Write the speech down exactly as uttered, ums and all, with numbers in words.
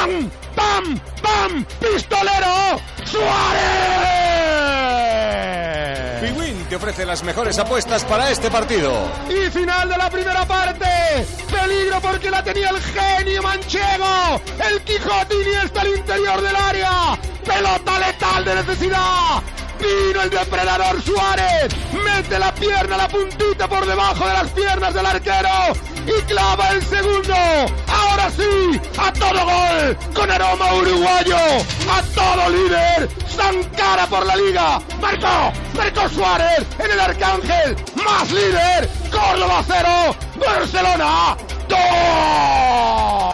¡Pam! ¡Pam! ¡Pam! ¡Pistolero! ¡Suárez! Bwin te ofrece las mejores apuestas para este partido. Y final de la primera parte. Peligro porque la tenía el genio manchego. El Quijote Iniesta al interior del área. Pelota letal de necesidad. Vino el depredador Suárez. Mete la pierna, la puntita por debajo de las piernas del arquero. Y clava el segundo. Ahora sí, a todo gol. Con aroma uruguayo. A todo líder. Sankara por la liga. Marcó. Marcó Suárez en el Arcángel. Más líder. Córdoba cero. Barcelona dos.